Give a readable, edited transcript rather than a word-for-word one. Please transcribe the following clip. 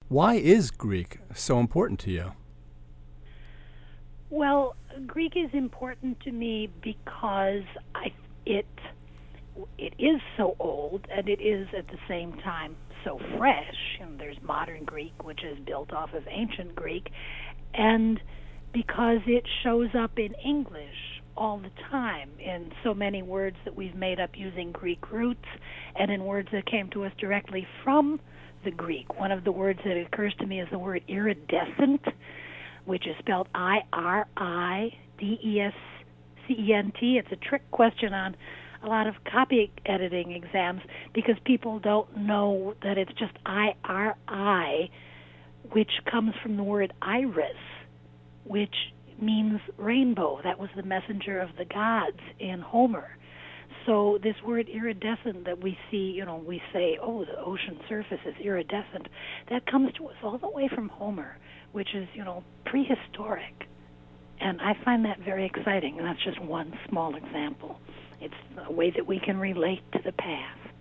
Why is Greek so important to you? Well, Greek is important to me because I it it is so old and it is at the same time so fresh. There's modern Greek, which is built off of ancient Greek, and because it shows up in English all the time in so many words that we've made up using Greek roots and in words that came to us directly from the Greek. One of the words that occurs to me is the word iridescent, which is spelled Iridescent. It's a trick question on a lot of copy editing exams because people don't know that it's just IRI, which comes from the word iris, which means rainbow. That was the messenger of the gods in Homer. So this word iridescent that we see, we say, oh, the ocean surface is iridescent. That comes to us all the way from Homer, which is, prehistoric. And I find that very exciting, and that's just one small example. It's a way that we can relate to the past.